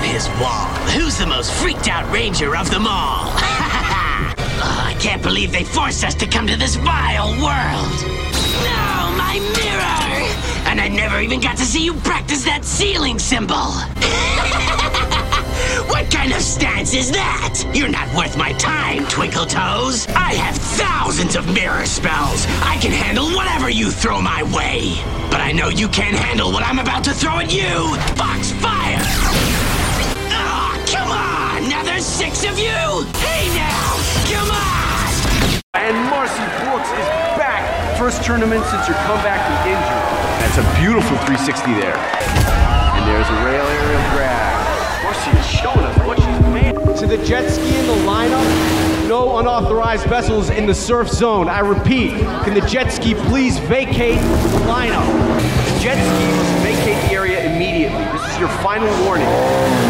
his wall. Who's the most freaked out ranger of them all? I can't believe they forced us to come to this vile world. No, my mirror! And I never even got to see you practice that ceiling symbol. What kind of stance is that? You're not worth my time, Twinkle Toes. I have thousands of mirror spells. I can handle whatever you throw my way. But I know you can't handle what I'm about to throw at you. Foxfire! Ah, come on! Now there's 6 of you! Hey now! Come on! And Marcy Brooks is back. First tournament since her comeback from injury. That's a beautiful 360 there. And there's a rail aerial grab. Marcy is showing us what she's made. To the jet ski in the lineup, no unauthorized vessels in the surf zone. I repeat, can the jet ski please vacate the lineup? The jet ski must vacate the area immediately. This is your final warning.